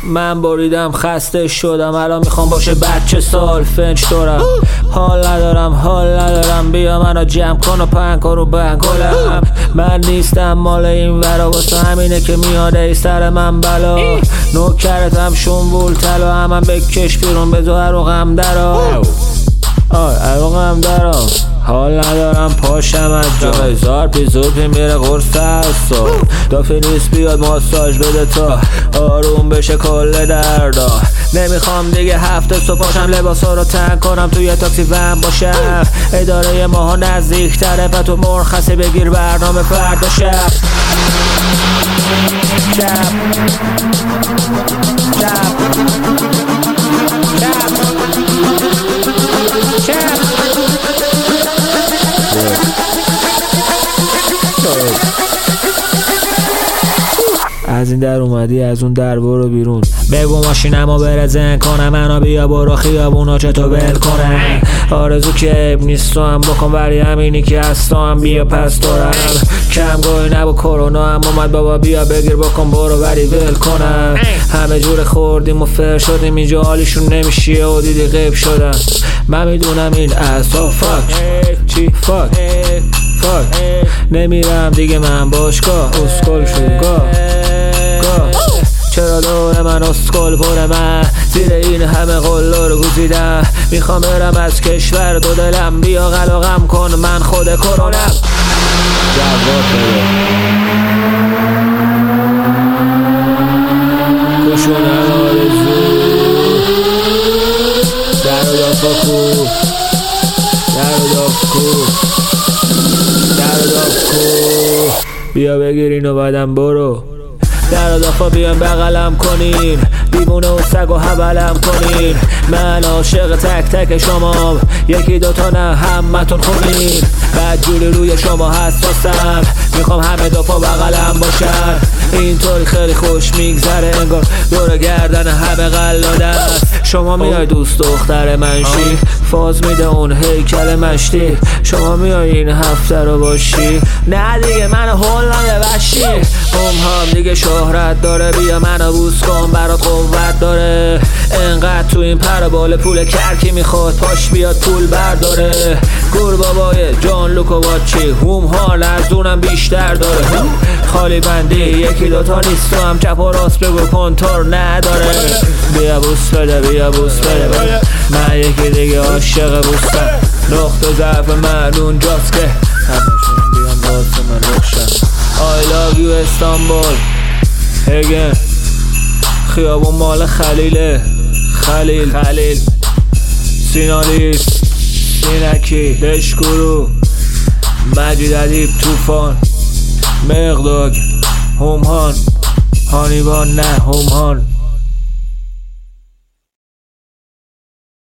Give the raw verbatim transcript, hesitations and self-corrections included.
من بریدم خسته شدم، الان میخوام باشه بچه سال فنج دارم. حال ندارم حال ندارم بیا منو جمع کن و پنگ کن رو بنگلم. من نیستم مال این ورا، واسه همینه که میاده ای سر من بلا. نوکرتم شنبول طلا، همم بکش بیرون بذار عروقم درا. آه عروقم درا. حال ندارم پاشم از جا، هزار پیزوپی میره قرص اصلا. دافی نیست بیاد ماساژ بده تا آروم بشه کل دردا. نمیخوام دیگه هفته صبح پاشم لباسا رو تنگ کنم توی تاکسی ون باشم. اداره ماها نزدیک تره پس تو مرخصی بگیر برنامه فردا شب. شب شب شب شب از این در اومدی از اون در برو بیرون. بگو ماشینمو برزن کنم منو بیا برو خیابونا چطور ول کنم. آرزو که عیب نیست تو هم بکن ولی همینی که هست تو هم بیا پس دارم. کم گوی نبو کرونا هم اومد بابا بیا بگیر بکن برو ولی ول کنم. همه جور خوردیم و فر شدیم اینجا حالیشون نمیشیه و دیدی غیب شدن. من میدونم این اصلا فاک چی فاک فاک نمیرم دیگه من باشگاه اسکل شد گاه چرا دور من اسکل پر من زیر این همه قلو رو گزیدم. میخوام برم از کشور دو دلم بیا قلقم کن من خود کرونم. جواب بده کشونم آرزو در و دافا کو در و داف کو در و داف کو بیا بگیر اینو بعدم برو. در و دافا بیان بغلم کنین دیوونه و سگ و حبلم کنین. من عاشق تک تک شما یکی دوتا نه همتون خونین. بدجوری روی شما حساسم میخوام همه دو پا بغلم باشن. اینطوری خیلی خوش میگذره انگار دور گردن همه قلاده. شما میای دوست دختر منشی فاز میده اون هیکل مشتی. شما میای این هفته رو باشی نه دیگه من هول نده بشی. هم هم دیگه شهرت داره بیا منو بوس کن برات قوت داره. انقدر تو این پر بال پول کرکی میخواد پاش بیاد پول برداره. گور بابای جان لوکو باچی هم حال از اونم بیشتر داره. خالی بندی یکی دوتا نیست تو هم چپ و راست بگو کنتور نداره. بیا بوس بده بیا بوس بده, بده. من یکی دیگه عاشق بوستم. نقطه ضعف من اونجاست که همشون بیان واسه من روشن. I love you استانبول هگن خیابون مال خلیله خلیل خلیل سینالیس سینکی دشکورو مجید ادیب توفان مقداگ همهان هانیبان نه همهان